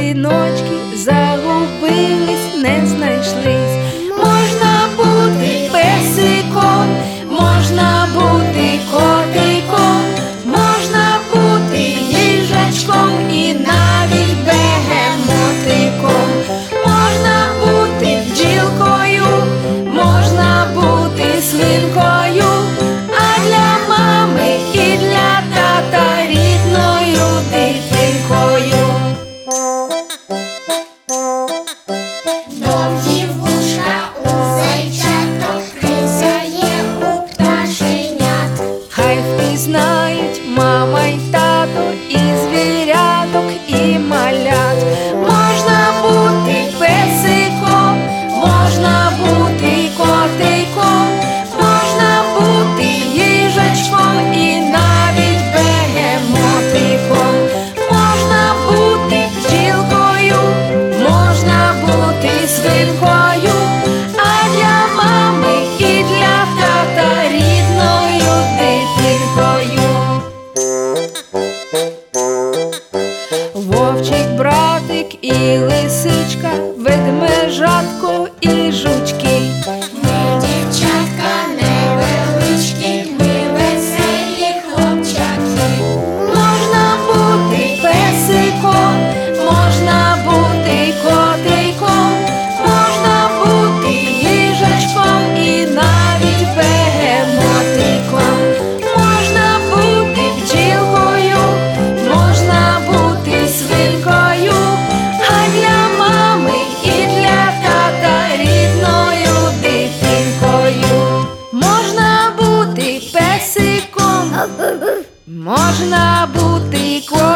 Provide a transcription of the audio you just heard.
дзвіночки загубились, не знайшлись. Можна бути песиком, можна бути котиком, можна бути їжачком і навіть бегемотиком. Можна бути бджілкою, можна бути свинкою, а для мами і для тата рідною дитинкою. Довгі вушка у зайчаток, криця є у пташенят. Хай впізнають мама й тато, і звіряток, і малят. Можна бути песиком, можна бути котиком, можна бути їжачком і навіть бегемотиком. Можна бути бджілкою, можна бути свинкою, а для мами і для тата рідною дитинкою. Вовчик, братик і лисичка, ведмежатко і жучки. Ми дівчатка невеличкі, ми веселі хлопчаки. Можна бути песиком, можна бути котиком, можна бути їжачком і навіть бегемотиком. Можна бути бджілкою, можна бути свинкою, а для мами і для тата рідною дитинкою. Можна бути песиком, можна бути котиком,